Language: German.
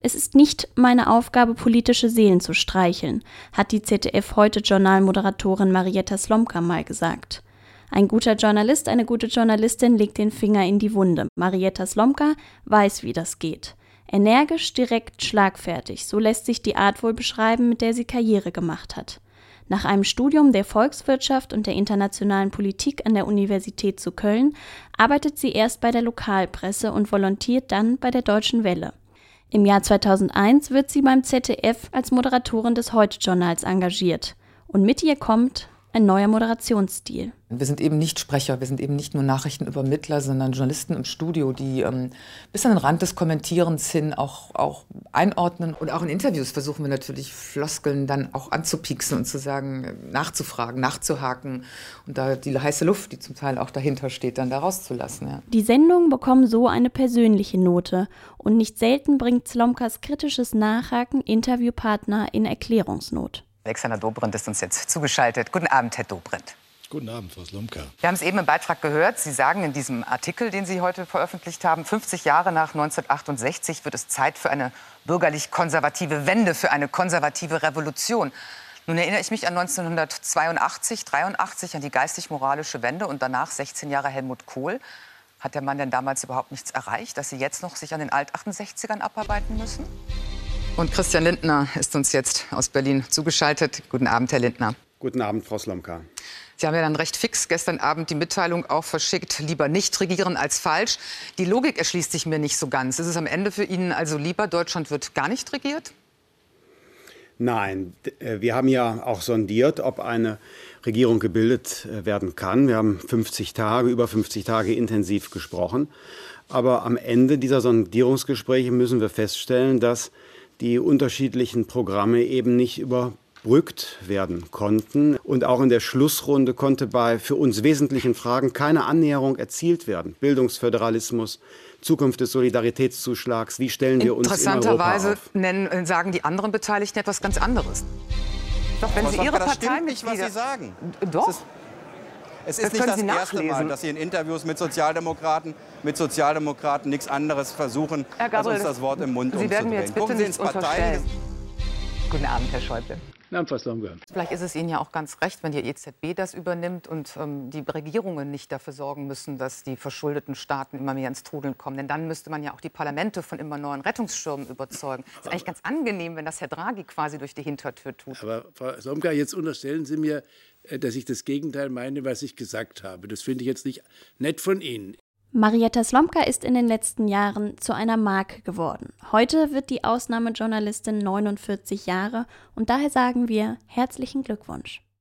Es ist nicht meine Aufgabe, politische Seelen zu streicheln, hat die ZDF-Heute-Journal-Moderatorin Marietta Slomka mal gesagt. Ein guter Journalist, eine gute Journalistin legt den Finger in die Wunde. Marietta Slomka weiß, wie das geht. Energisch, direkt, schlagfertig, so lässt sich die Art wohl beschreiben, mit der sie Karriere gemacht hat. Nach einem Studium der Volkswirtschaft und der internationalen Politik an der Universität zu Köln arbeitet sie erst bei der Lokalpresse und volontiert dann bei der Deutschen Welle. Im Jahr 2001 wird sie beim ZDF als Moderatorin des Heute-Journals engagiert. Und mit ihr kommt ein neuer Moderationsstil. Wir sind eben nicht Sprecher, wir sind eben nicht nur Nachrichtenübermittler, sondern Journalisten im Studio, die bis an den Rand des Kommentierens hin auch einordnen. Und auch in Interviews versuchen wir natürlich, Floskeln dann auch anzupieksen und zu sagen, nachzufragen, nachzuhaken und da die heiße Luft, die zum Teil auch dahinter steht, dann da rauszulassen. Ja. Die Sendungen bekommen so eine persönliche Note und nicht selten bringt Slomkas kritisches Nachhaken Interviewpartner in Erklärungsnot. Alexander Dobrindt ist uns jetzt zugeschaltet. Guten Abend, Herr Dobrindt. Guten Abend, Frau Slomka. Wir haben es eben im Beitrag gehört. Sie sagen in diesem Artikel, den Sie heute veröffentlicht haben, 50 Jahre nach 1968 wird es Zeit für eine bürgerlich-konservative Wende, für eine konservative Revolution. Nun erinnere ich mich an 1982, 83, an die geistig-moralische Wende und danach 16 Jahre Helmut Kohl. Hat der Mann denn damals überhaupt nichts erreicht, dass Sie jetzt noch sich an den Alt-68ern abarbeiten müssen? Und Christian Lindner ist uns jetzt aus Berlin zugeschaltet. Guten Abend, Herr Lindner. Guten Abend, Frau Slomka. Sie haben ja dann recht fix gestern Abend die Mitteilung auch verschickt, lieber nicht regieren als falsch. Die Logik erschließt sich mir nicht so ganz. Ist es am Ende für Ihnen also lieber, Deutschland wird gar nicht regiert? Nein, wir haben ja auch sondiert, ob eine Regierung gebildet werden kann. Wir haben über 50 Tage intensiv gesprochen. Aber am Ende dieser Sondierungsgespräche müssen wir feststellen, dass die unterschiedlichen Programme eben nicht überbrückt werden konnten. Und auch in der Schlussrunde konnte bei für uns wesentlichen Fragen keine Annäherung erzielt werden. Bildungsföderalismus, Zukunft des Solidaritätszuschlags, wie stellen wir uns in Europa Interessanterweise auf? sagen die anderen Beteiligten etwas ganz anderes. Doch, wenn Sie Ihre das stimmt Partei nicht, was Sie sagen. Doch. Es ist nicht das erste Mal, dass Sie in Interviews mit Sozialdemokraten nichts anderes versuchen, als uns das Wort im Mund Sie werden mir jetzt bitte Gucken Sie nichts ins unterstellen. Guten Abend, Herr Schäuble. Na, Frau Slomka. Vielleicht ist es Ihnen ja auch ganz recht, wenn die EZB das übernimmt und die Regierungen nicht dafür sorgen müssen, dass die verschuldeten Staaten immer mehr ins Trudeln kommen. Denn dann müsste man ja auch die Parlamente von immer neuen Rettungsschirmen überzeugen. Es ist eigentlich ganz angenehm, wenn das Herr Draghi quasi durch die Hintertür tut. Aber Frau Slomka, jetzt unterstellen Sie mir, dass ich das Gegenteil meine, was ich gesagt habe. Das finde ich jetzt nicht nett von Ihnen. Marietta Slomka ist in den letzten Jahren zu einer Marke geworden. Heute wird die Ausnahmejournalistin 49 Jahre und daher sagen wir herzlichen Glückwunsch.